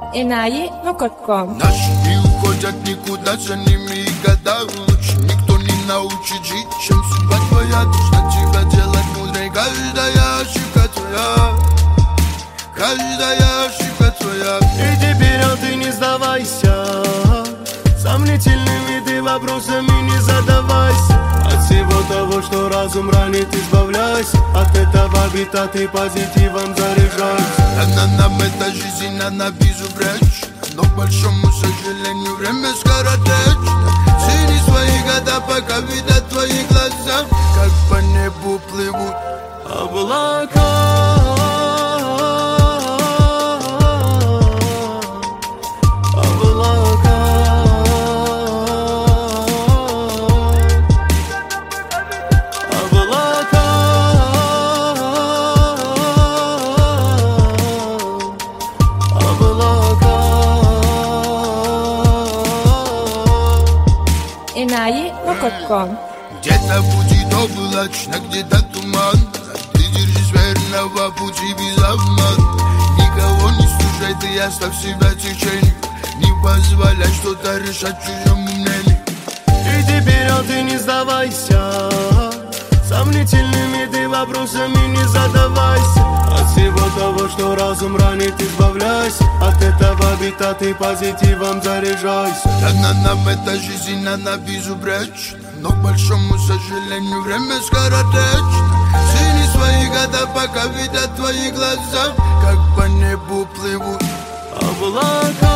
inayi.com. Наши не уходят никуда, за ними и года лучше. Никто не научит жить, чем судьба твоя. Должна тебя делать мудрой, каждая ошибка твоя. Каждая ошибка твоя. И теперь, ты не сдавайся. Сомнительными ты вопросами не задавайся. От всего того, что разум ранит, избавляйся. От этого бита ты позитивом заряжайся. Она нам эта жизнь, она безупречна. Но, к большому сожалению, время скоротечно. Цени свои года, пока видят твои глаза, как по небу плывут облака. inayi.com. Где-то будет облачно, где-то туман. Ты держись верного пути без обмана. Никого не слушай, ты оставь себя течению. Не позволяй что-то решать чужому мнению. И теперь, ты не сдавайся. Сомнительными ты вопросами не задавайся. От всего того, что разум ранит, избавляйся. От этого бита ты позитивом заряжайся. Она нам эта жизнь, она безупречна. Но, к большому сожалению, время скоротечно. Цени свои года, пока видят твои глаза, как по небу плывут облака.